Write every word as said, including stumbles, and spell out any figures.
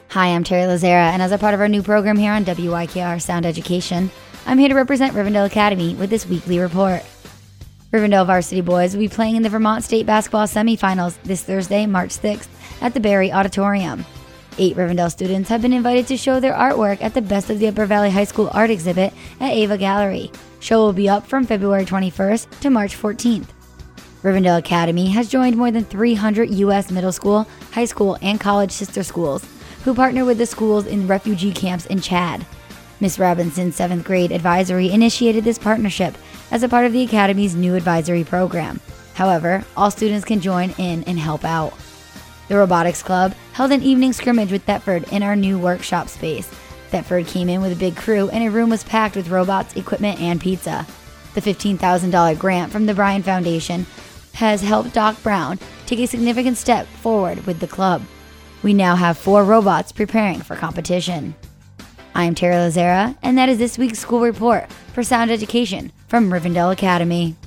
Hi, I'm Terry Lazera, and as a part of our new program here on W Y K R Sound Education, I'm here to represent Rivendell Academy with this weekly report. Rivendell varsity boys will be playing in the Vermont State basketball semifinals this Thursday, March sixth, at the Barry Auditorium. Eight Rivendell students have been invited to show their artwork at the Best of the Upper Valley High School art exhibit at Ava Gallery. Show will be up from February twenty-first to March fourteenth. Rivendell Academy has joined more than three hundred U S middle school, high school, and college sister schools, who partner with the schools in refugee camps in Chad. Miss Robinson's seventh grade advisory initiated this partnership as a part of the Academy's new advisory program. However, all students can join in and help out. The Robotics Club held an evening scrimmage with Thetford in our new workshop space. Thetford came in with a big crew and a room was packed with robots, equipment, and pizza. The fifteen thousand dollars grant from the Bryan Foundation has helped Doc Brown take a significant step forward with the club. We now have four robots preparing for competition. I'm Terry Lazera, and that is this week's school report for Sound Education from Rivendell Academy.